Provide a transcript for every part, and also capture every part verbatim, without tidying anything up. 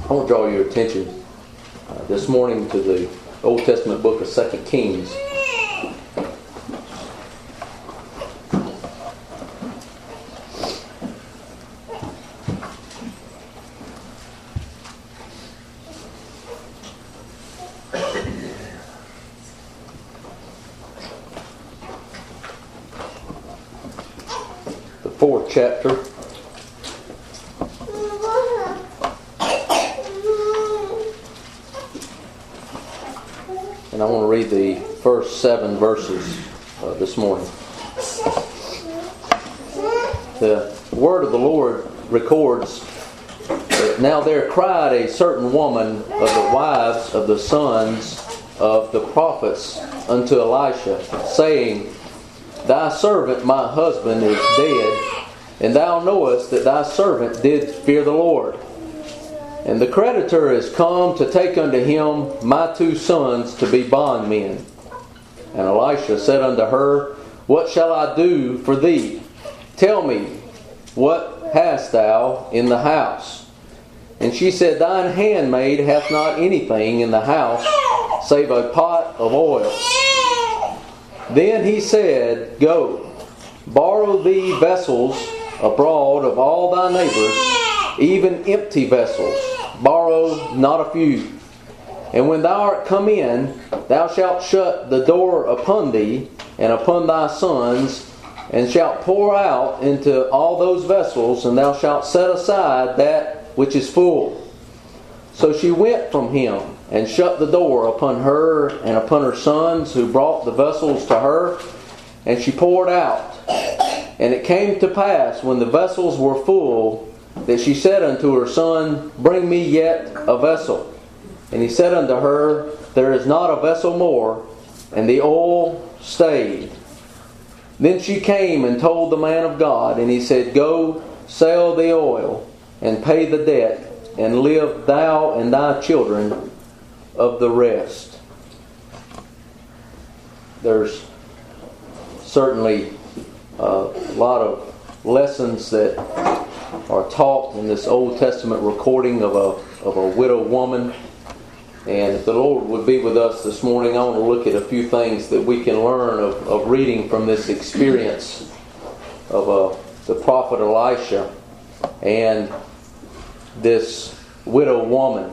I want to draw your attention uh, this morning to the Old Testament book of Second Kings. The fourth chapter. And I want to read the first seven verses uh, this morning. The word of the Lord records that now there cried a certain woman of the wives of the sons of the prophets unto Elisha, saying, Thy servant my husband is dead, and thou knowest that thy servant did fear the Lord. And the creditor is come to take unto him my two sons to be bondmen. And Elisha said unto her, What shall I do for thee? Tell me, what hast thou in the house? And she said, Thine handmaid hath not anything in the house, save a pot of oil. Then he said, Go, borrow thee vessels abroad of all thy neighbors, even empty vessels. Borrow not a few. And when thou art come in, thou shalt shut the door upon thee and upon thy sons, and shalt pour out into all those vessels, and thou shalt set aside that which is full. So she went from him, and shut the door upon her and upon her sons, who brought the vessels to her, and she poured out. And it came to pass, when the vessels were full, that she said unto her son, Bring me yet a vessel. And he said unto her, There is not a vessel more. And the oil stayed. Then she came and told the man of God, and he said, Go, sell the oil, and pay the debt, and live thou and thy children of the rest. There's certainly a lot of lessons that are taught in this Old Testament recording of a of a widow woman. And if the Lord would be with us this morning, I want to look at a few things that we can learn of, of reading from this experience of uh, the prophet Elisha and this widow woman.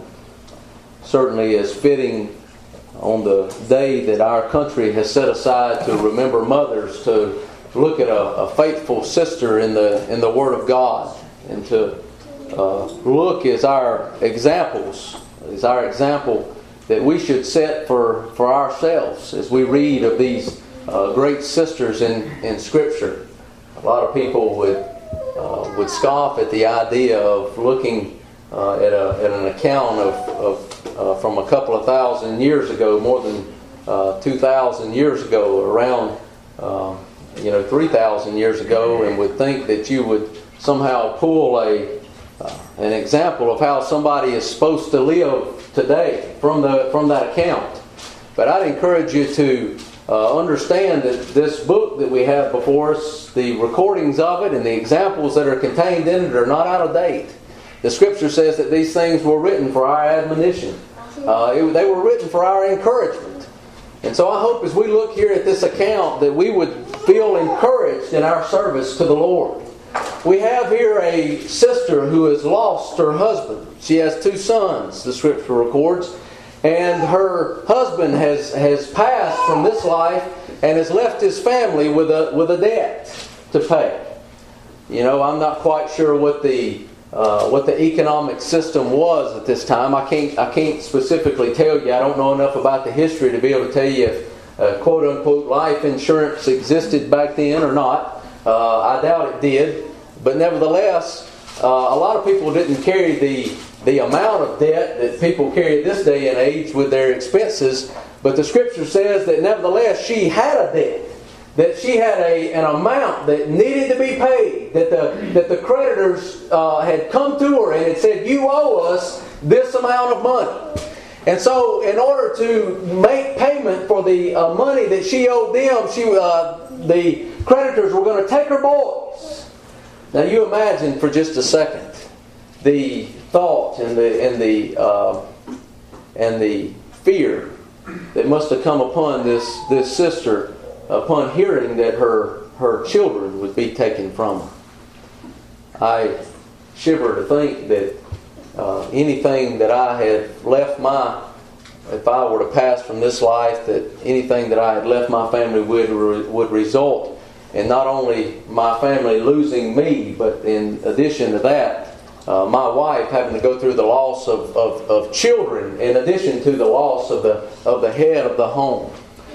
Certainly is fitting on the day that our country has set aside to remember mothers, to look at a, a faithful sister in the in the Word of God, and to uh, look as our examples, as our example that we should set for, for ourselves as we read of these uh, great sisters in, in Scripture. A lot of people would uh, would scoff at the idea of looking uh, at, a, at an account of, of uh, from a couple of thousand years ago, more than uh, two thousand years ago, around uh, you know three thousand years ago, and would think that you would somehow pull a uh, an example of how somebody is supposed to live today from the from that account. But I'd encourage you to uh, understand that this book that we have before us, the recordings of it and the examples that are contained in it are not out of date. The Scripture says that these things were written for our admonition. Uh, it, they were written for our encouragement. And so I hope as we look here at this account that we would feel encouraged in our service to the Lord. We have here a sister who has lost her husband. She has two sons, the Scripture records. And her husband has, has passed from this life and has left his family with a with a debt to pay. You know, I'm not quite sure what the uh, what the economic system was at this time. I can't I can't specifically tell you. I don't know enough about the history to be able to tell you if uh, quote unquote life insurance existed back then or not. Uh, I doubt it did. But nevertheless, uh, a lot of people didn't carry the the amount of debt that people carry this day and age with their expenses. But the Scripture says that nevertheless she had a debt. That she had a an amount that needed to be paid. That the that the creditors uh, had come to her and had said, you owe us this amount of money. And so in order to make payment for the uh, money that she owed them, she uh, the creditors were going to take her boys. Now you imagine for just a second the thought and the and the uh, and the fear that must have come upon this this sister upon hearing that her her children would be taken from her. I shiver to think that uh, anything that I had left my, if I were to pass from this life, that anything that I had left my family would would result in not only my family losing me, but in addition to that, Uh, my wife having to go through the loss of, of, of children in addition to the loss of the of the head of the home.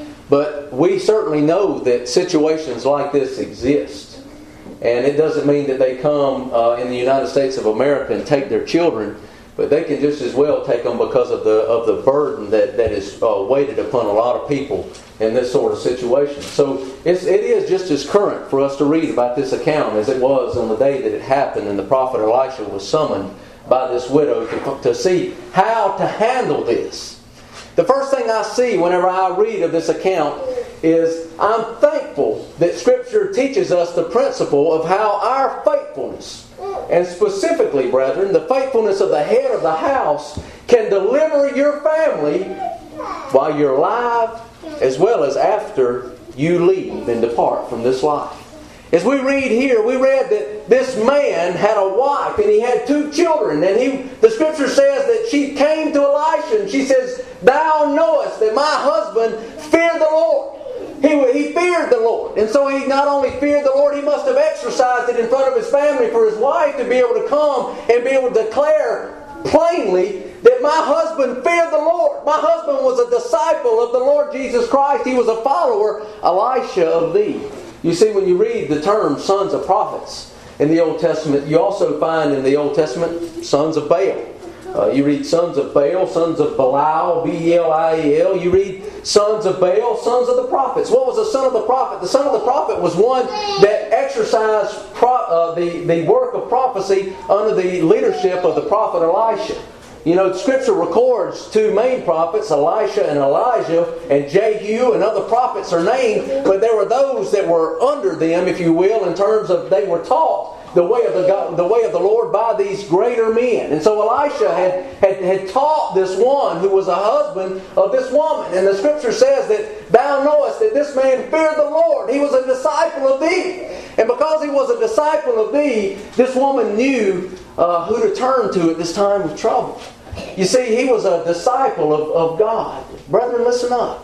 But we certainly know that situations like this exist. And it doesn't mean that they come uh, in the United States of America and take their children, but they can just as well take them because of the of the burden that, that is uh, weighted upon a lot of people in this sort of situation. So it's, it is just as current for us to read about this account as it was on the day that it happened and the prophet Elisha was summoned by this widow to, to see how to handle this. The first thing I see whenever I read of this account is I'm thankful that Scripture teaches us the principle of how our faithfulness, and specifically, brethren, the faithfulness of the head of the house can deliver your family while you're alive as well as after you leave and depart from this life. As we read here, we read that this man had a wife and he had two children, and he, the Scripture says that she came to Elisha and she says, "Thou knowest that my husband feared the Lord." He, he feared the Lord. And so he not only feared the Lord, he must have exercised it in front of his family for his wife to be able to come and be able to declare plainly that my husband feared the Lord. My husband was a disciple of the Lord Jesus Christ. He was a follower, Elisha, of thee. You see, when you read the term sons of prophets in the Old Testament, you also find in the Old Testament sons of Baal. Uh, you read sons of Baal, sons of Belial, B E L I E L. You read sons of Baal, sons of the prophets. What was a son of the prophet? The son of the prophet was one that exercised pro- uh, the, the work of prophecy under the leadership of the prophet Elisha. You know, Scripture records two main prophets, Elisha and Elijah, and Jehu and other prophets are named, but there were those that were under them, if you will, in terms of they were taught the way of the God, the way of the Lord by these greater men. And so Elisha had, had, had taught this one who was a husband of this woman. And the Scripture says that thou knowest that this man feared the Lord. He was a disciple of thee. And because he was a disciple of thee, this woman knew uh, who to turn to at this time of trouble. You see, he was a disciple of, of God. Brethren, listen up.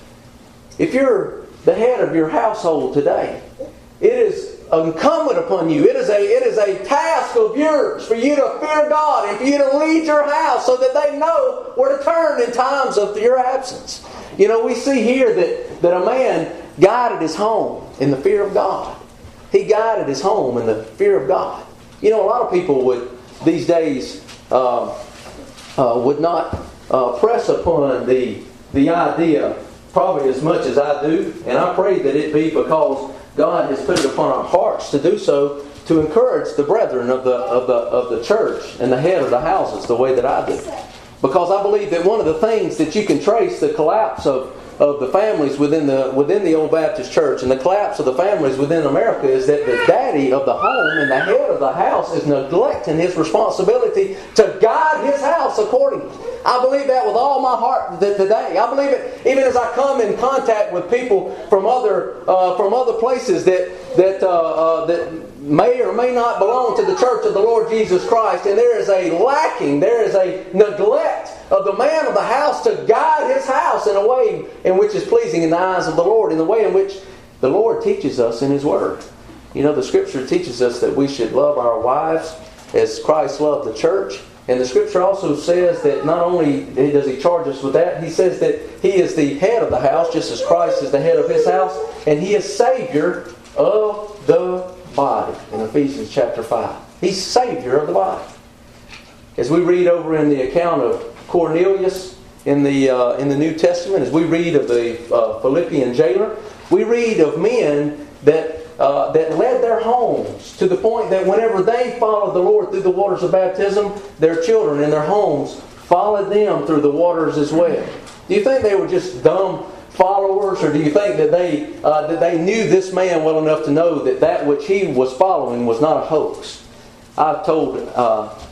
If you're the head of your household today, it is incumbent upon you. It is a it is a task of yours for you to fear God and for you to lead your house so that they know where to turn in times of your absence. You know, we see here that, that a man guided his home in the fear of God. He guided his home in the fear of God. You know, a lot of people would these days uh, uh, would not uh, press upon the the idea probably as much as I do, and I pray that it be because God has put it upon our hearts to do so, to encourage the brethren of the of the of the church and the head of the houses the way that I do. Because I believe that one of the things that you can trace the collapse of, of the families within the within the Old Baptist Church and the collapse of the families within America is that the daddy of the home and the head of the house is neglecting his responsibility to guide his house accordingly. I believe that with all my heart today. I believe it even as I come in contact with people from other uh, from other places that that uh, uh, that may or may not belong to the church of the Lord Jesus Christ, and there is a lacking, there is a neglect of the man of the house to guide his house in a way in which is pleasing in the eyes of the Lord, in the way in which the Lord teaches us in His Word. You know, the Scripture teaches us that we should love our wives as Christ loved the church. And the Scripture also says that not only does He charge us with that, He says that He is the head of the house, just as Christ is the head of His house, and He is Savior of the body in Ephesians chapter five. He's Savior of the body. As we read over in the account of Cornelius in the uh, in the New Testament, as we read of the uh, Philippian jailer, we read of men that Uh, that led their homes to the point that whenever they followed the Lord through the waters of baptism, their children in their homes followed them through the waters as well. Do you think they were just dumb followers, or do you think that they uh, that they knew this man well enough to know that that which he was following was not a hoax? I've told uh,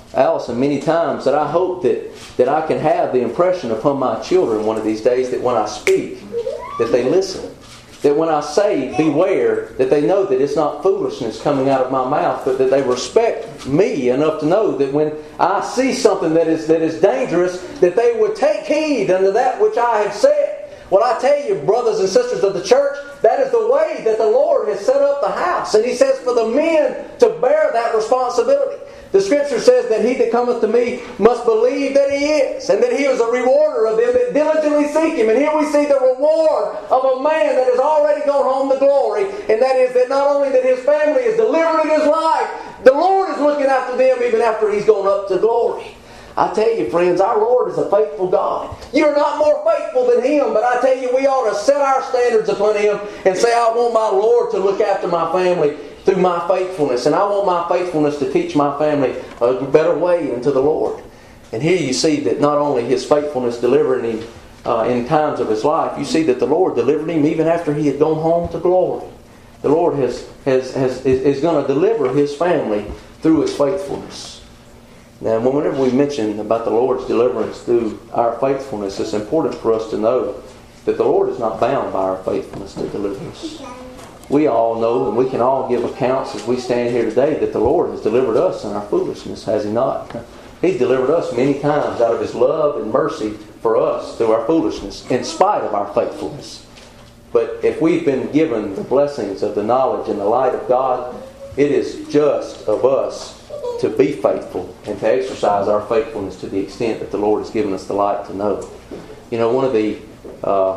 Allison many times that I hope that, that I can have the impression upon my children one of these days that when I speak, that they listen. That when I say, beware, that they know that it's not foolishness coming out of my mouth, but that they respect me enough to know that when I see something that is that is dangerous, that they would take heed unto that which I have said. Well, I tell you, brothers and sisters of the church, that is the way that the Lord has set up the house. And He says for the men to bear that responsibility. The Scripture says that he that cometh to me must believe that He is, and that He is a rewarder of them that diligently seek Him. And here we see the reward of a man that has already gone home to glory, and that is that not only that his family is delivered in his life, the Lord is looking after them even after he's gone up to glory. I tell you, friends, our Lord is a faithful God. You're not more faithful than Him, but I tell you, we ought to set our standards upon Him and say, I want my Lord to look after my family through my faithfulness. And I want my faithfulness to teach my family a better way into the Lord. And here you see that not only His faithfulness delivering him uh, in times of his life, you see that the Lord delivered him even after he had gone home to glory. The Lord has, has, has is, is going to deliver His family through His faithfulness. Now, whenever we mention about the Lord's deliverance through our faithfulness, it's important for us to know that the Lord is not bound by our faithfulness to deliver us. We all know, and we can all give accounts as we stand here today, that the Lord has delivered us in our foolishness, has He not? He's delivered us many times out of His love and mercy for us through our foolishness, in spite of our faithfulness. But if we've been given the blessings of the knowledge and the light of God, it is just of us to be faithful and to exercise our faithfulness to the extent that the Lord has given us the light to know. You know, one of the uh,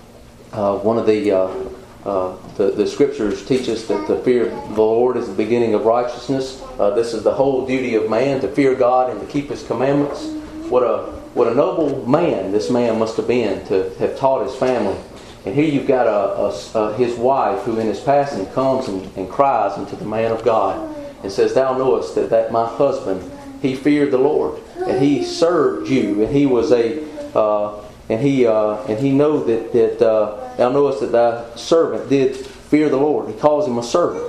uh, one of the uh, Uh, the, the Scriptures teach us that the fear of the Lord is the beginning of righteousness. Uh, this is the whole duty of man, to fear God and to keep His commandments. What a what a noble man this man must have been to have taught his family. And here you've got a, a, a, his wife who in his passing comes and, and cries unto the man of God and says, Thou knowest that, that my husband, he feared the Lord, and he served you, and he was a... Uh, And he uh, and he know that that uh, thou knowest that thy servant did fear the Lord. He calls him a servant.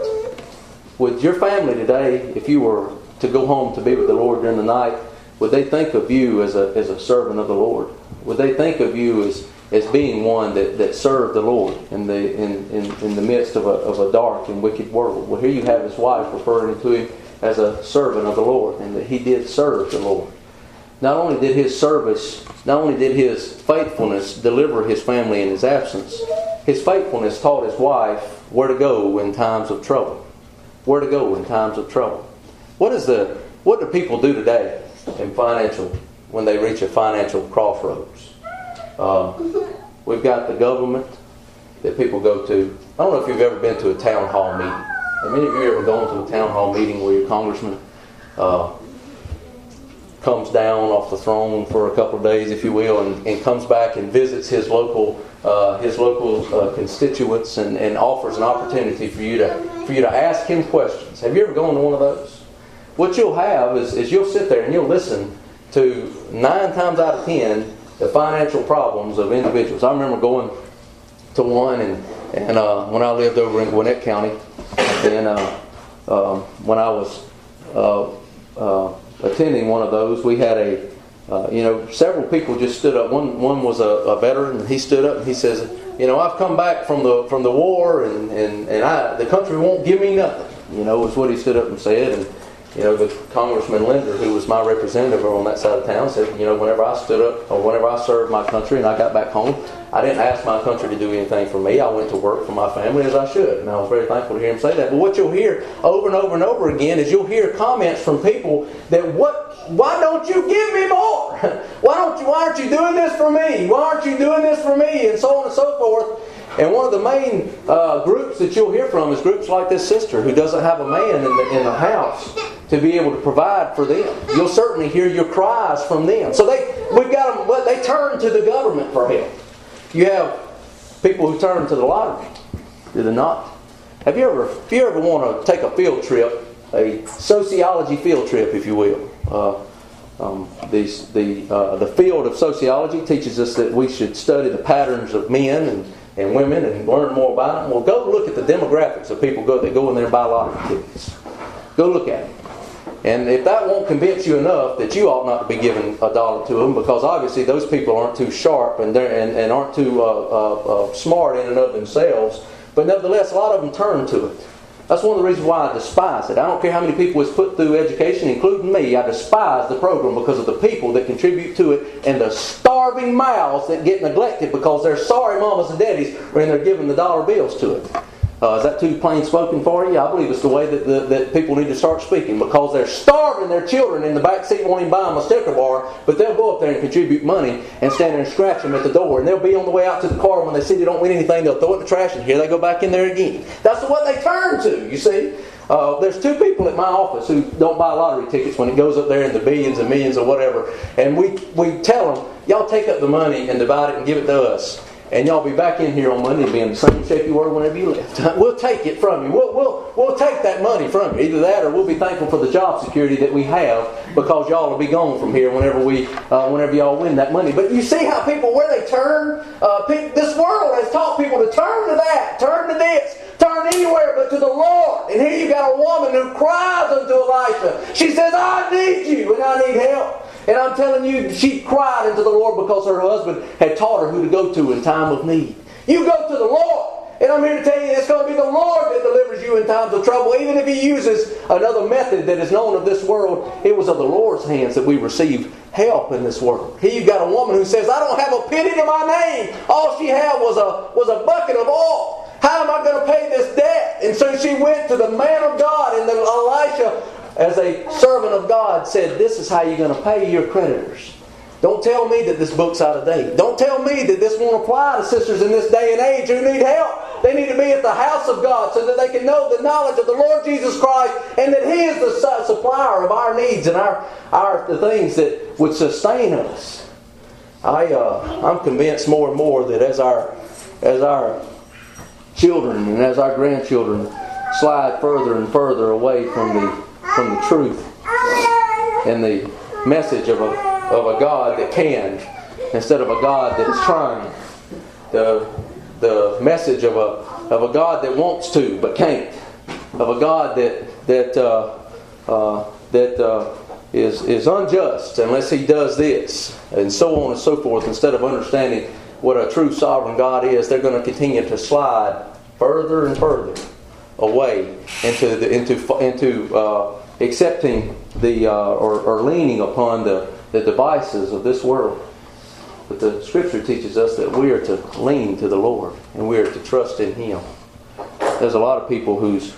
With your family today, if you were to go home to be with the Lord during the night, would they think of you as a as a servant of the Lord? Would they think of you as, as being one that, that served the Lord in the in, in, in the midst of a of a dark and wicked world? Well, here you have his wife referring to him as a servant of the Lord, and that he did serve the Lord. Not only did his service, not only did his faithfulness deliver his family in his absence, his faithfulness taught his wife where to go in times of trouble. Where to go in times of trouble. What is the what do people do today in financial when they reach a financial crossroads? Uh, we've got the government that people go to. I don't know if you've ever been to a town hall meeting. Have many of you ever gone to a town hall meeting where your congressman Uh, comes down off the throne for a couple of days, if you will, and, and comes back and visits his local uh, his local uh, constituents and, and offers an opportunity for you to for you to ask him questions. Have you ever gone to one of those? What you'll have is, is you'll sit there and you'll listen to nine times out of ten the financial problems of individuals. I remember going to one and and uh, when I lived over in Gwinnett County, and uh, um, when I was uh, uh, attending one of those, we had a, uh, you know, several people just stood up. One one was a, a veteran, and he stood up and he says, you know, I've come back from the from the war, and and and I the country won't give me nothing. You know, was what he stood up and said. And you know, the Congressman Linder, who was my representative on that side of town, said, you know, whenever I stood up or whenever I served my country and I got back home, I didn't ask my country to do anything for me. I went to work for my family as I should. And I was very thankful to hear him say that. But what you'll hear over and over and over again is you'll hear comments from people that, what, why don't you give me more? Why don't you, why aren't you doing this for me? Why aren't you doing this for me? And so on and so forth. And one of the main uh, groups that you'll hear from is groups like this sister who doesn't have a man in the, in the house to be able to provide for them. You'll certainly hear your cries from them. So they, we've got them. Well, they turn to the government for help. You have people who turn to the lottery, do they not? Have you ever, if you ever want to take a field trip, a sociology field trip, if you will? Uh, um, the the uh, the field of sociology teaches us that we should study the patterns of men and. and women and learn more about them. Well, go look at the demographics of people go that go in there and buy lottery tickets. Go look at them. And if that won't convince you enough that you ought not to be giving a dollar to them, because obviously those people aren't too sharp and and, and aren't too uh, uh, uh, smart in and of themselves, but nevertheless a lot of them turn to it. That's one of the reasons why I despise it. I don't care how many people it's put through education, including me. I despise the program because of the people that contribute to it and the starving mouths that get neglected because they're sorry mamas and daddies when they're giving the dollar bills to it. Uh, is that too plain spoken for you? I believe it's the way that, the, that people need to start speaking, because they're starving their children in the back seat, won't even buy them a sticker bar, but they'll go up there and contribute money and stand there and scratch them at the door, and they'll be on the way out to the car. When they see they don't win anything, they'll throw it in the trash, and here they go back in there again. That's what they turn to, you see. Uh, there's two people at my office who don't buy lottery tickets when it goes up there in the billions and millions or whatever, and we, we tell them, y'all take up the money and divide it and give it to us. And y'all be back in here on Monday and be in the same shape you were whenever you left. We'll take it from you. We'll, we'll, we'll take that money from you. Either that or we'll be thankful for the job security that we have, because y'all will be gone from here whenever we, uh, whenever y'all win that money. But you see how people, where they turn? Uh, pe- this world has taught people to turn to that, turn to this, turn anywhere but to the Lord. And here you got a woman who cries unto Elisha. She says, I need you and I need help. And I'm telling you, she cried unto the Lord because her husband had taught her who to go to in time of need. You go to the Lord. And I'm here to tell you, it's going to be the Lord that delivers you in times of trouble. Even if He uses another method that is known of this world, it was of the Lord's hands that we receive help in this world. Here you've got a woman who says, I don't have a penny to my name. All she had was a, was a bucket of oil. How am I going to pay this debt? And so she went to the man of God, and the Elisha, as a servant of God, said, this is how you're going to pay your creditors. Don't tell me that this book's out of date. Don't tell me that this won't apply to sisters in this day and age who need help. They need to be at the house of God so that they can know the knowledge of the Lord Jesus Christ, and that He is the supplier of our needs and our, our the things that would sustain us. I, uh, I'm convinced more and more that as our, as our children and as our grandchildren slide further and further away from the from the truth and the message of a of a God that can, instead of a God that is trying, the the message of a of a God that wants to but can't, of a God that that uh, uh, that uh, is is unjust unless He does this, and so on and so forth. Instead of understanding what a true sovereign God is, they're going to continue to slide further and further away into the into into uh, accepting the uh, or, or leaning upon the, the devices of this world. But the Scripture teaches us that we are to lean to the Lord and we are to trust in Him. There's a lot of people whose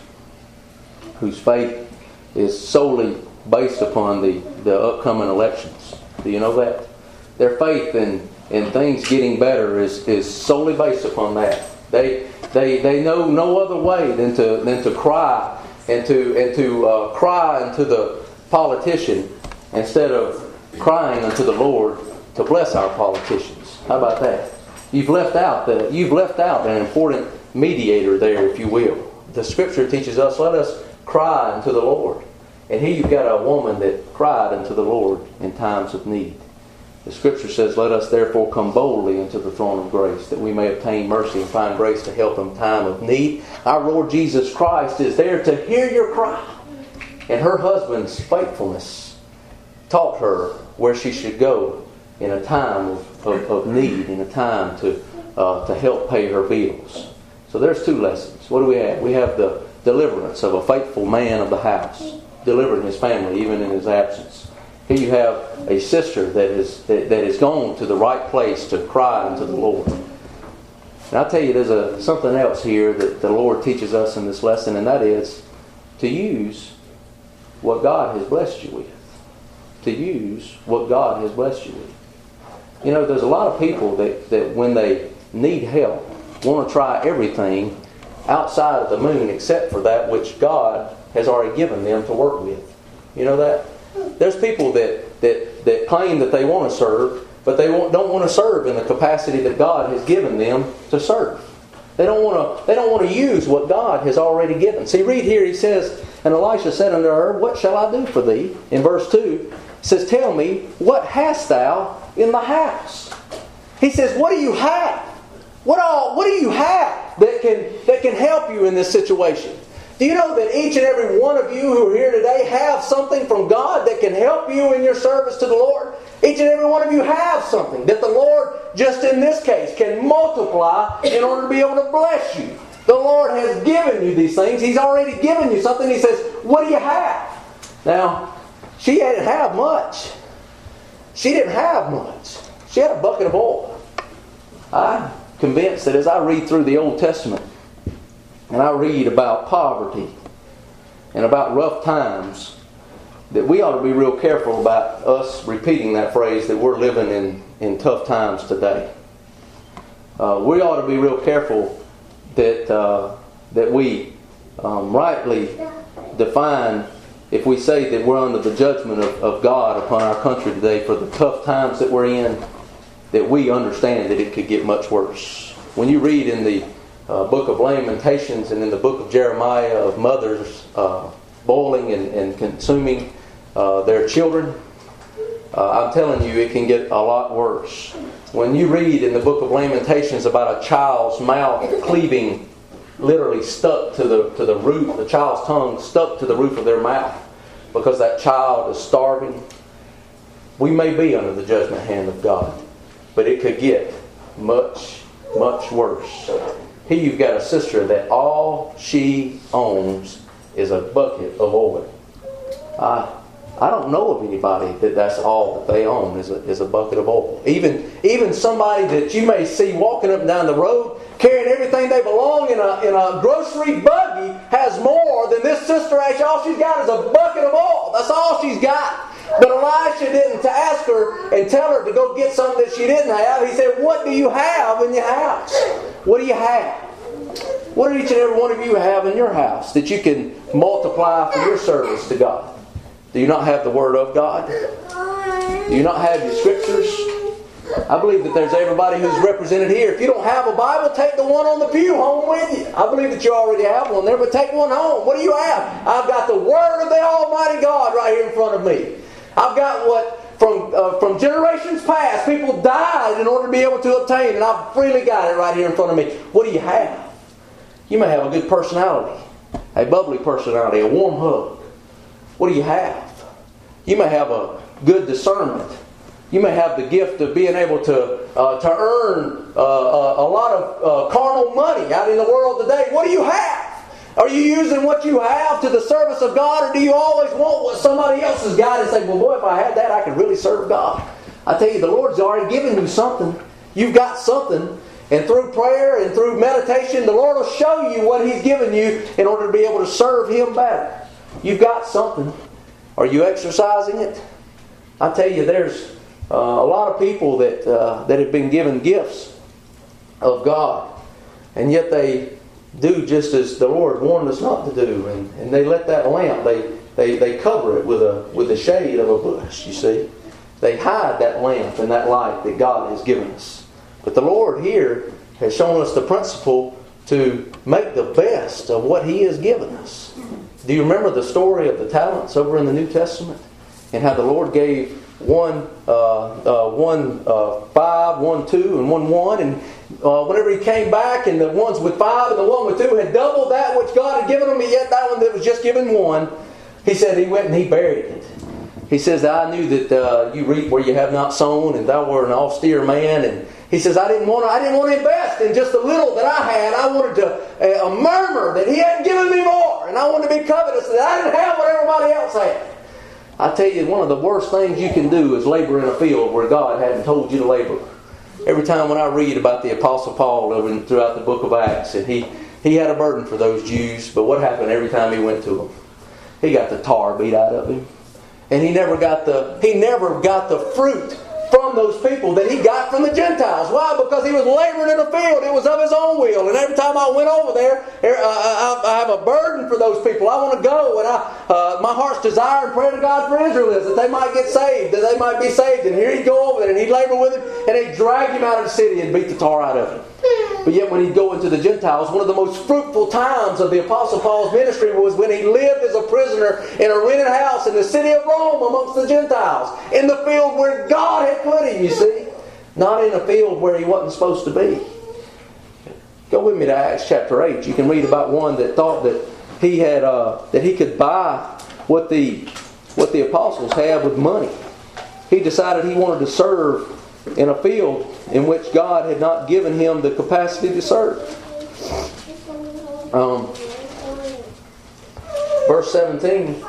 whose faith is solely based upon the, the upcoming elections. Do you know that? Their faith in, in things getting better is, is solely based upon that. They they they know no other way than to than to cry and to and to uh, cry unto the politician instead of crying unto the Lord to bless our politicians. How about that? You've left out the you've left out an important mediator there, if you will. The Scripture teaches us, let us cry unto the Lord. And here you've got a woman that cried unto the Lord in times of need. The Scripture says, let us therefore come boldly into the throne of grace, that we may obtain mercy and find grace to help in time of need. Our Lord Jesus Christ is there to hear your cry. And her husband's faithfulness taught her where she should go in a time of, of, of need, in a time to, uh, to help pay her bills. So there's two lessons. What do we have? We have the deliverance of a faithful man of the house, delivering his family even in his absence. Here you have a sister that is that, that is gone to the right place to cry unto the Lord. And I'll tell you, there's a something else here that the Lord teaches us in this lesson, and that is to use what God has blessed you with. To use what God has blessed you with. You know, there's a lot of people that, that when they need help, want to try everything outside of the moon except for that which God has already given them to work with. You know that? There's people that, that, that claim that they want to serve, but they don't want to serve in the capacity that God has given them to serve. They don't want to, they don't want to use what God has already given. See, read here, he says, and Elisha said unto her, what shall I do for thee? In verse two, it says, tell me, what hast thou in the house? He says, what do you have? What all? What do you have that can that can help you in this situation? Do you know that each and every one of you who are here today have something from God that can help you in your service to the Lord? Each and every one of you have something that the Lord, just in this case, can multiply in order to be able to bless you. The Lord has given you these things. He's already given you something. He says, what do you have? Now, she didn't have much. She didn't have much. She had a bucket of oil. I'm convinced that as I read through the Old Testament, and I read about poverty and about rough times, that we ought to be real careful about us repeating that phrase that we're living in, in tough times today. Uh, we ought to be real careful that uh, that we um, rightly define, if we say that we're under the judgment of, of God upon our country today for the tough times that we're in, that we understand that it could get much worse. When you read in the uh, book of Lamentations and in the book of Jeremiah of mothers uh, boiling and, and consuming uh, their children, uh, I'm telling you, it can get a lot worse. When you read in the book of Lamentations about a child's mouth cleaving, literally stuck to the to the roof, the child's tongue stuck to the roof of their mouth because that child is starving, we may be under the judgment hand of God, but it could get much, much worse. Here you've got a sister that all she owns is a bucket of oil. I, I don't know of anybody that that's all that they own is a, is a bucket of oil. Even, even somebody that you may see walking up and down the road carrying everything they belong in a, in a grocery buggy has more than this sister. Actually, all she's got is a bucket of oil. That's all she's got. But Elisha didn't ask her and tell her to go get something that she didn't have. He said, what do you have in your house? What do you have? What do each and every one of you have in your house that you can multiply for your service to God? Do you not have the Word of God? Do you not have your Scriptures? I believe that there's everybody who's represented here. If you don't have a Bible, take the one on the pew home with you. I believe that you already have one there, but take one home. What do you have? I've got the Word of the Almighty God right here in front of me. I've got what from uh, from generations past people died in order to be able to obtain, and I've freely got it right here in front of me. What do you have? You may have a good personality, a bubbly personality, a warm hug. What do you have? You may have a good discernment. You may have the gift of being able to uh, to earn uh, a, a lot of uh, carnal money out in the world today. What do you have? Are you using what you have to the service of God, or do you always want what somebody else has got and say, well, boy, if I had that, I could really serve God? I tell you, the Lord's already given you something. You've got something. And through prayer and through meditation, the Lord will show you what He's given you in order to be able to serve Him better. You've got something. Are you exercising it? I tell you, there's uh, a lot of people that uh, that have been given gifts of God, and yet they do just as the Lord warned us not to do, and, and they let that lamp, they, they, they cover it with a with the shade of a bush, you see. They hide that lamp and that light that God has given us. But the Lord here has shown us the principle to make the best of what He has given us. Do you remember the story of the talents over in the New Testament? And how the Lord gave one uh, uh, one uh, five, one two, and one one. And uh, whenever He came back, and the ones with five and the one with two had doubled that which God had given them, and yet that one that was just given one, He said He went and He buried it. He says, I knew that uh, you reap where you have not sown, and thou wert an austere man. And He says, I didn't want to, I didn't want to invest in just the little that I had. I wanted to uh, murmur that He hadn't given me more, and I wanted to be covetous that I didn't have what everybody else had. I tell you, one of the worst things you can do is labor in a field where God hadn't told you to labor. Every time when I read about the Apostle Paul over in, throughout the book of Acts, and he, he had a burden for those Jews, but what happened every time he went to them? He got the tar beat out of him. And he never got the he never got the fruit from those people that he got from the Gentiles. Why? Because he was laboring in the field. It was of his own will. And every time I went over there, uh, I have a burden for those people. I want to go, and I, uh, my heart's desire and prayer to God for Israel is that they might get saved, that they might be saved. And here he'd go over there, and he'd labor with him, and they'd drag him out of the city and beat the tar out of him. But yet when he'd go into the Gentiles, one of the most fruitful times of the Apostle Paul's ministry was when he lived as a prisoner in a rented house in the city of Rome amongst the Gentiles. In the field where God had put him, you see. Not in a field where he wasn't supposed to be. Go with me to Acts chapter eight. You can read about one that thought that he had uh, that he could buy what the what the apostles had with money. He decided he wanted to serve in a field in which God had not given him the capacity to serve. Um, verse seventeen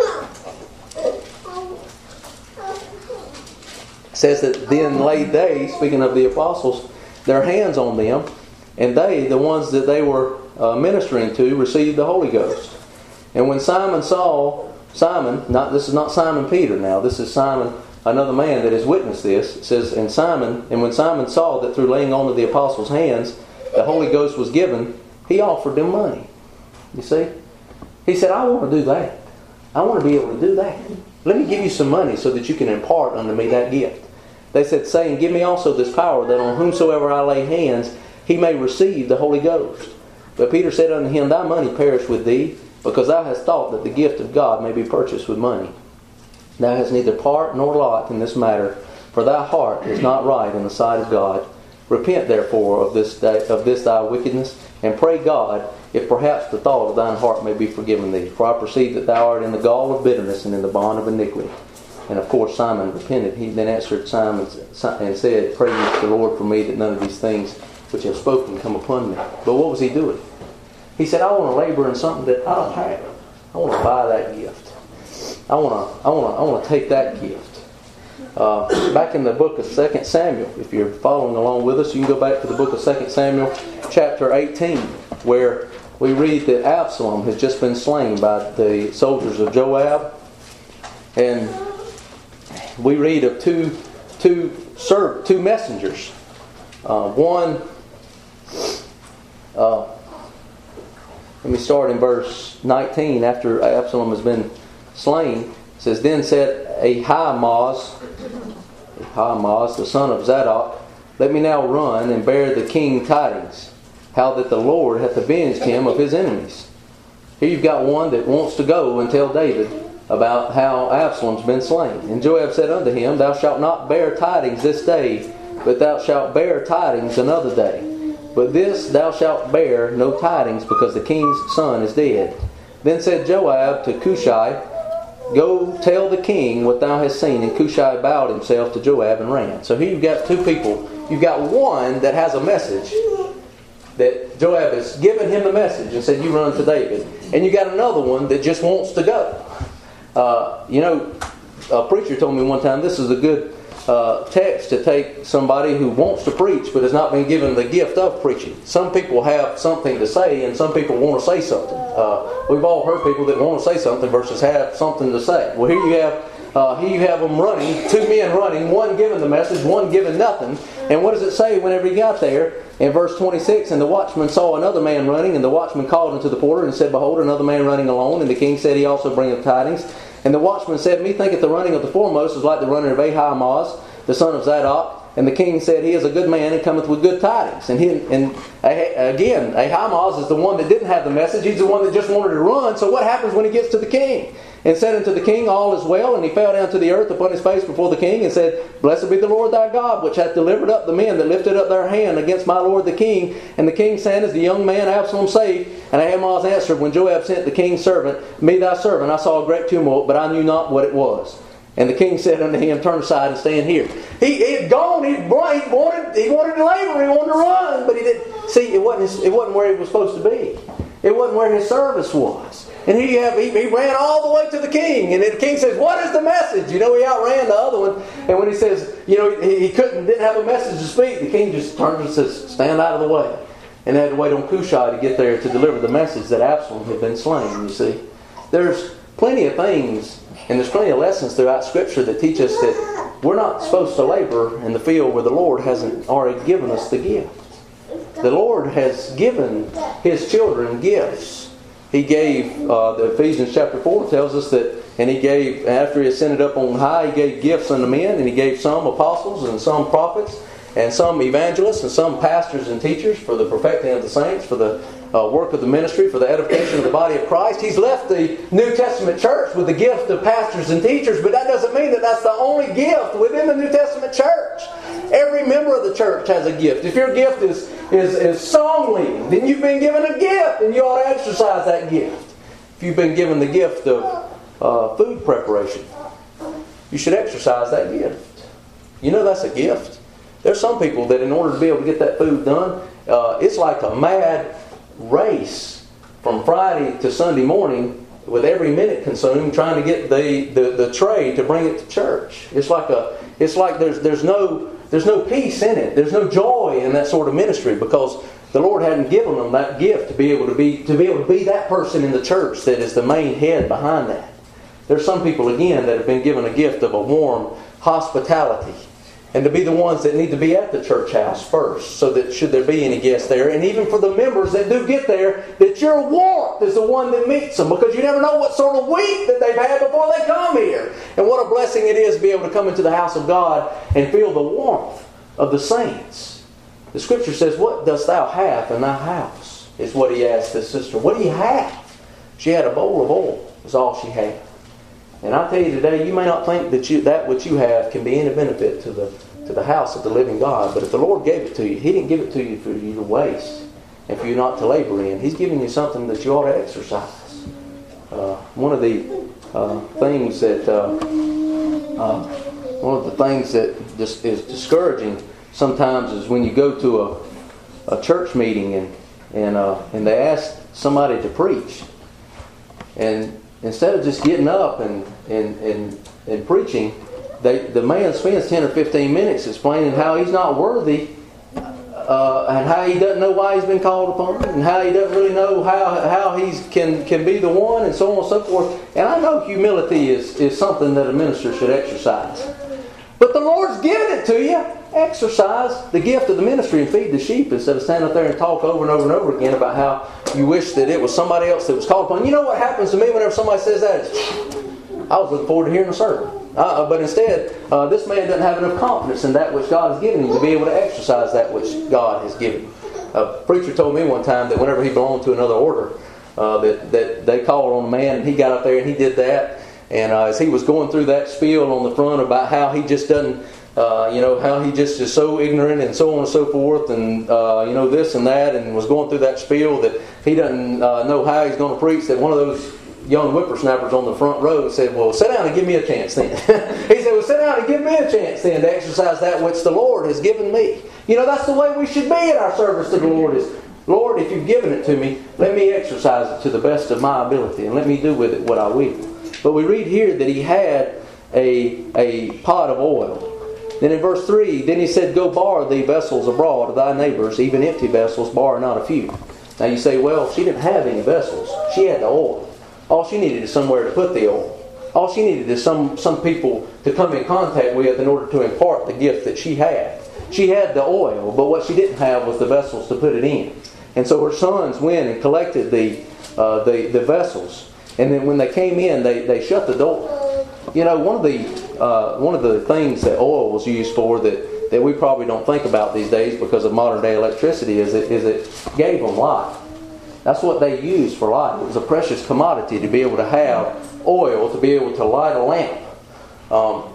says that then laid they, speaking of the apostles, their hands on them, and they, the ones that they were uh, ministering to, received the Holy Ghost. And when Simon saw, Simon, not this is not Simon Peter now, this is Simon, another man that has witnessed this. It says, and Simon, and when Simon saw that through laying on of the apostles' hands, the Holy Ghost was given, he offered them money. You see? He said, I want to do that. I want to be able to do that. Let me give you some money so that you can impart unto me that gift. They said, saying, give me also this power, that on whomsoever I lay hands, he may receive the Holy Ghost. But Peter said unto him, thy money perish with thee, because thou hast thought that the gift of God may be purchased with money. Thou hast neither part nor lot in this matter, for thy heart is not right in the sight of God. Repent therefore of this day, of this thy wickedness, and pray God, if perhaps the thought of thine heart may be forgiven thee. For I perceive that thou art in the gall of bitterness and in the bond of iniquity. And of course Simon repented. He then answered Simon and said, pray ye to the Lord for me, that none of these things which have spoken come upon me. But what was he doing? He said, I want to labor in something that I don't have. I want to buy that gift. I want to I want to I want to take that gift. Uh, back in the book of Second Samuel, if you're following along with us, you can go back to the book of Second Samuel chapter eighteen, where we read that Absalom has just been slain by the soldiers of Joab. And we read of two two serv- two messengers. Uh, one, uh, let me start in verse nineteen. After Absalom has been slain, it says, then said Ahimaaz, Ahimaaz, the son of Zadok, let me now run and bear the king tidings, how that the Lord hath avenged him of his enemies. Here you've got one that wants to go and tell David about how Absalom's been slain. And Joab said unto him, thou shalt not bear tidings this day, but thou shalt bear tidings another day. But this thou shalt bear no tidings, because the king's son is dead. Then said Joab to Cushai, go tell the king what thou hast seen. And Cushai bowed himself to Joab and ran. So here you've got two people. You've got one that has a message, that Joab has given him the message and said, you run to David. And you got another one that just wants to go. Uh, you know, a preacher told me one time this is a good uh, text to take somebody who wants to preach but has not been given the gift of preaching. Some people have something to say and some people want to say something. Uh, we've all heard people that want to say something versus have something to say. Well, here you have uh, here you have them running, two men running, one giving the message, one giving nothing. And what does it say whenever he got there? In verse twenty-six, and the watchman saw another man running, and the watchman called unto the porter and said, behold, another man running alone. And the king said, he also bringeth tidings. And the watchman said, methinketh the running of the foremost is like the running of Ahimaaz, the son of Zadok. And the king said, he is a good man and cometh with good tidings. And, he, and again, Ahimaaz is the one that didn't have the message. He's the one that just wanted to run. So what happens when he gets to the king? And said unto the king, all is well. And he fell down to the earth upon his face before the king and said, blessed be the Lord thy God, which hath delivered up the men that lifted up their hand against my lord the king. And the king said, is the young man Absalom saved? And Ahimaaz answered, when Joab sent the king's servant, me thy servant, I saw a great tumult, but I knew not what it was. And the king said unto him, turn aside and stand here. He, he had gone, he, he wanted he wanted to labor, he wanted to run, but he didn't. See, it wasn't, his, it wasn't where he was supposed to be. It wasn't where his service was. And he, have, he, he ran all the way to the king. And the king says, what is the message? You know, he outran the other one. And when he says, you know, he, he couldn't, didn't have a message to speak, the king just turned and says, stand out of the way. And they had to wait on Cushai to get there to deliver the message that Absalom had been slain, you see. There's plenty of things, and there's plenty of lessons throughout Scripture that teach us that we're not supposed to labor in the field where the Lord hasn't already given us the gift. The Lord has given His children gifts. He gave, uh, the Ephesians chapter four tells us that, and He gave, after He ascended up on high, He gave gifts unto men, and He gave some apostles and some prophets, and some evangelists, and some pastors and teachers for the perfecting of the saints, for the uh, work of the ministry, for the edification of the body of Christ. He's left the New Testament church with the gift of pastors and teachers, but that doesn't mean that that's the only gift within the New Testament church. Every member of the church has a gift. If your gift is, is, is song leading, then you've been given a gift, and you ought to exercise that gift. if you've been given the gift of uh, food preparation, you should exercise that gift. You know that's a gift. There's some people that in order to be able to get that food done, uh, it's like a mad race from Friday to Sunday morning with every minute consumed trying to get the, the, the tray to bring it to church. It's like a it's like there's there's no there's no peace in it. There's no joy in that sort of ministry because the Lord hadn't given them that gift to be able to be to be able to be that person in the church that is the main head behind that. There's some people again that have been given a gift of a warm hospitality. And to be the ones that need to be at the church house first, so that should there be any guests there, and even for the members that do get there, that your warmth is the one that meets them, because you never know what sort of week that they've had before they come here. And what a blessing it is to be able to come into the house of God and feel the warmth of the saints. The Scripture says, "What dost thou have in thy house?" is what he asked his sister. What do you have? She had a bowl of oil, was all she had. And I tell you today, you may not think that you, that which you have can be any benefit to the to the house of the living God. But if the Lord gave it to you, He didn't give it to you for you to waste and for you not to labor in. He's giving you something that you ought to exercise. Uh, one of the uh, things that uh, uh, one of the things that dis- is discouraging sometimes is when you go to a, a church meeting and and uh, and they ask somebody to preach, and instead of just getting up and, and, and, and preaching, they, the man spends ten or fifteen minutes explaining how he's not worthy uh, and how he doesn't know why he's been called upon and how he doesn't really know how, how he can, can be the one and so on and so forth. And I know humility is, is something that a minister should exercise. But the Lord's given it to you. Exercise the gift of the ministry and feed the sheep instead of standing up there and talk over and over and over again about how you wish that it was somebody else that was called upon. You know what happens to me whenever somebody says that? Is, I was looking forward to hearing a sermon. Uh, but instead, uh, this man doesn't have enough confidence in that which God has given him to be able to exercise that which God has given him. A preacher told me one time that whenever he belonged to another order, uh, that, that they called on a man and he got up there and he did that. And uh, as he was going through that spiel on the front about how he just doesn't, uh, you know, how he just is so ignorant and so on and so forth, and uh, you know this and that, and was going through that spiel that he doesn't uh, know how he's going to preach, that one of those young whippersnappers on the front row said, "Well, sit down and give me a chance then." He said, "Well, sit down and give me a chance then to exercise that which the Lord has given me." You know, that's the way we should be in our service to the Lord is, "Lord, if you've given it to me, let me exercise it to the best of my ability, and let me do with it what I will." But we read here that he had a, a pot of oil. Then in verse three, then he said, "Go borrow thee vessels abroad of thy neighbors, even empty vessels, borrow not a few." Now you say, well, she didn't have any vessels. She had the oil. All she needed is somewhere to put the oil. All she needed is some, some people to come in contact with in order to impart the gift that she had. She had the oil, but what she didn't have was the vessels to put it in. And so her sons went and collected the, uh, the, the vessels. And then when they came in, they, they shut the door. You know, one of the uh, one of the things that oil was used for that, that we probably don't think about these days because of modern day electricity is it, is it gave them light. That's what they used for light. It was a precious commodity to be able to have oil, to be able to light a lamp. Um,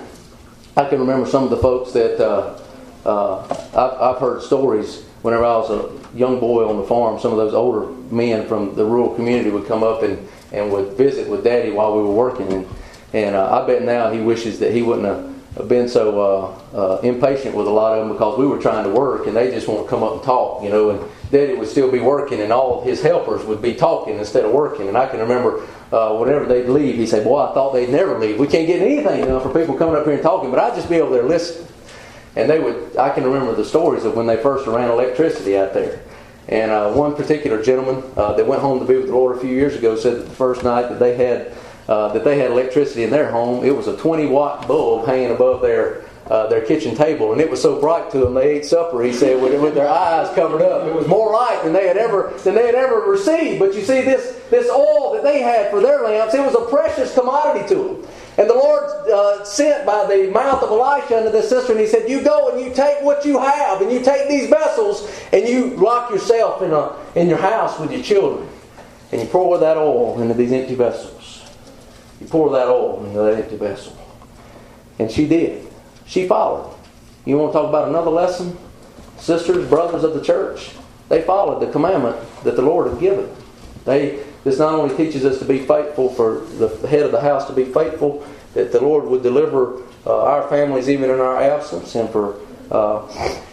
I can remember some of the folks that uh, uh, I've, I've heard stories whenever I was a young boy on the farm. Some of those older men from the rural community would come up and and would visit with Daddy while we were working. And, and uh, I bet now he wishes that he wouldn't have been so uh, uh, impatient with a lot of them because we were trying to work and they just want to come up and talk, you know. And Daddy would still be working and all his helpers would be talking instead of working. And I can remember uh, whenever they'd leave, he'd say, "Boy, I thought they'd never leave. We can't get anything done for people coming up here and talking, but I'd just be over there listening." And they would, I can remember the stories of when they first ran electricity out there. And uh, one particular gentleman uh, that went home to be with the Lord a few years ago said that the first night that they had uh, that they had electricity in their home, it was a twenty watt bulb hanging above their uh, their kitchen table, and it was so bright to them they ate supper. He said with, with their eyes covered up. It was more light than they had ever than they had ever received. But you see, this this oil that they had for their lamps, it was a precious commodity to them. And the Lord uh, sent by the mouth of Elisha unto this sister, and he said, "You go and you take what you have, and you take these vessels, and you lock yourself in a in your house with your children, and you pour that oil into these empty vessels. You pour that oil into that empty vessel." And she did. She followed. You want to talk about another lesson? Sisters, brothers of the church, they followed the commandment that the Lord had given. They This not only teaches us to be faithful, for the head of the house to be faithful, that the Lord would deliver uh, our families even in our absence, and for uh,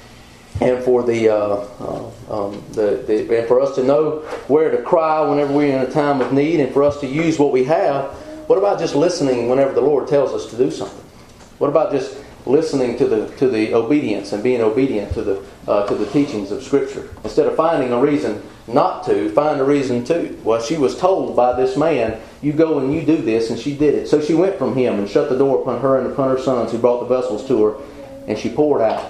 and for the, uh, uh, um, the the and for us to know where to cry whenever we're in a time of need, and for us to use what we have. What about just listening whenever the Lord tells us to do something? What about just listening to the to the obedience and being obedient to the uh, to the teachings of Scripture, instead of finding a reason not to, find a reason to? Well, she was told by this man, "You go and you do this," and she did it. So she went from him and shut the door upon her and upon her sons who brought the vessels to her, and she poured out.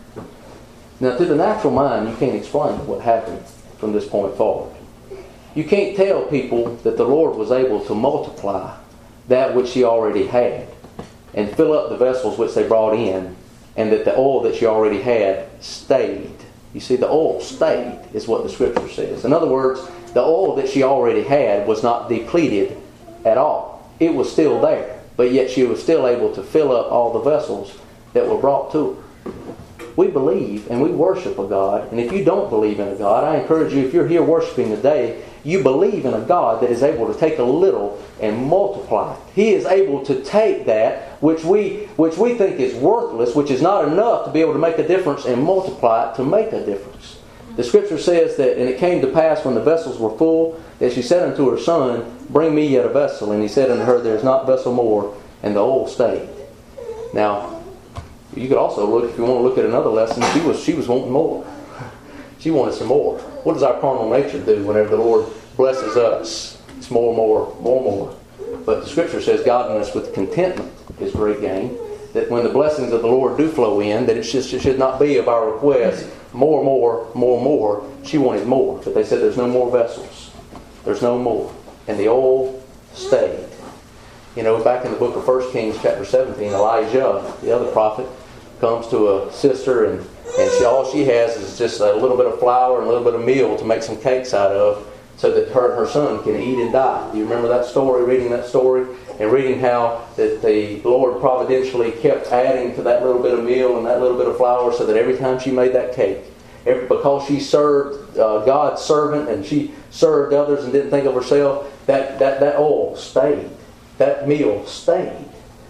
Now, to the natural mind, you can't explain what happened from this point forward. You can't tell people that the Lord was able to multiply that which she already had and fill up the vessels which they brought in, and that the oil that she already had stayed. You see, the oil stayed is what the Scripture says. In other words, the oil that she already had was not depleted at all. It was still there, but yet she was still able to fill up all the vessels that were brought to her. We believe and we worship a God, and if you don't believe in a God, I encourage you, if you're here worshiping today, you believe in a God that is able to take a little and multiply it. He is able to take that which we which we think is worthless, which is not enough to be able to make a difference, and multiply it to make a difference. The Scripture says that, and it came to pass when the vessels were full, that she said unto her son, "Bring me yet a vessel." And he said unto her, "There is not vessel more," and the oil stayed. Now, you could also look, if you want to look at another lesson, she was she was wanting more. She wanted some more. What does our carnal nature do whenever the Lord blesses us? It's more, more, more, more. But the Scripture says godliness with contentment is great gain. That when the blessings of the Lord do flow in, that it should, it should not be of our request, more, more, more, more. She wanted more. But they said there's no more vessels. There's no more. And the oil stayed. You know, back in the book of First Kings chapter seventeen, Elijah, the other prophet, comes to a sister, and, and she, all she has is just a little bit of flour and a little bit of meal to make some cakes out of, so that her and her son can eat and die. Do you remember that story, reading that story? And reading how that the Lord providentially kept adding to that little bit of meal and that little bit of flour, so that every time she made that cake, every, because she served uh, God's servant and she served others and didn't think of herself, that, that, that oil stayed. That meal stayed.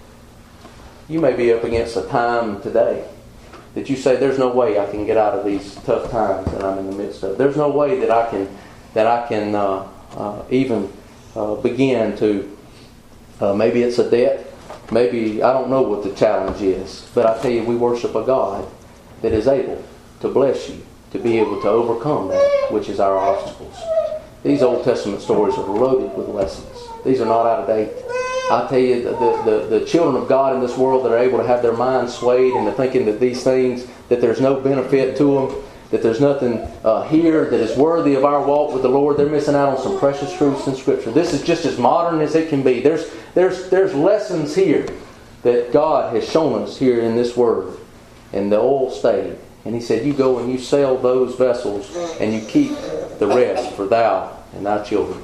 You may be up against a time today that you say, there's no way I can get out of these tough times that I'm in the midst of. There's no way that I can that I can uh, uh, even uh, begin to, uh, maybe it's a debt, maybe, I don't know what the challenge is, but I tell you, we worship a God that is able to bless you, to be able to overcome that which is our obstacles. These Old Testament stories are loaded with lessons. These are not out of date. I tell you, the, the, the children of God in this world that are able to have their minds swayed into thinking that these things, that there's no benefit to them, that there's nothing uh, here that is worthy of our walk with the Lord, they're missing out on some precious truths in Scripture. This is just as modern as it can be. There's, there's, there's lessons here that God has shown us here in this Word. And the oil stayed. And He said, you go and you sell those vessels, and you keep the rest for thou and thy children.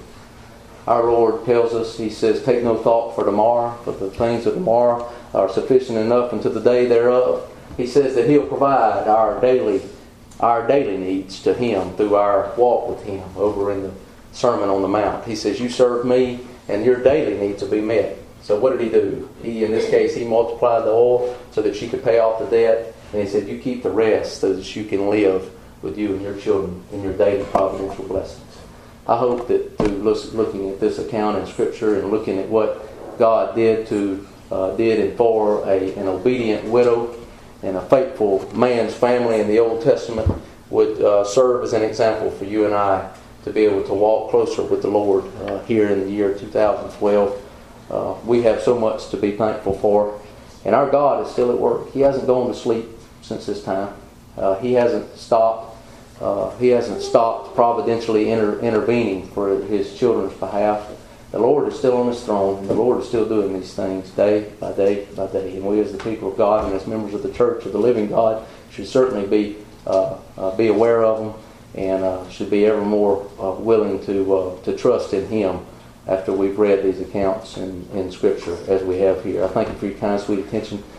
Our Lord tells us, He says, take no thought for tomorrow, for the things of tomorrow are sufficient enough unto the day thereof. He says that He'll provide our daily our daily needs to Him through our walk with Him over in the Sermon on the Mount. He says, you serve me and your daily needs will be met. So what did He do? He, in this case, He multiplied the oil so that she could pay off the debt. And He said, you keep the rest so that you can live with you and your children in your daily providential blessings. I hope that through looking at this account in Scripture and looking at what God did to uh, did and for a, an obedient widow and a faithful man's family in the Old Testament would uh, serve as an example for you and I to be able to walk closer with the Lord uh, here in the year two thousand twelve. Uh, we have so much to be thankful for, and our God is still at work. He hasn't gone to sleep since this time. Uh, he hasn't stopped. Uh, he hasn't stopped providentially inter- intervening for His children's behalf. The Lord is still on His throne, and the Lord is still doing these things day by day by day. And we as the people of God and as members of the Church of the Living God should certainly be uh, uh, be aware of them, and uh, should be ever more uh, willing to uh, to trust in Him after we've read these accounts in, in Scripture as we have here. I thank you for your kind, sweet attention.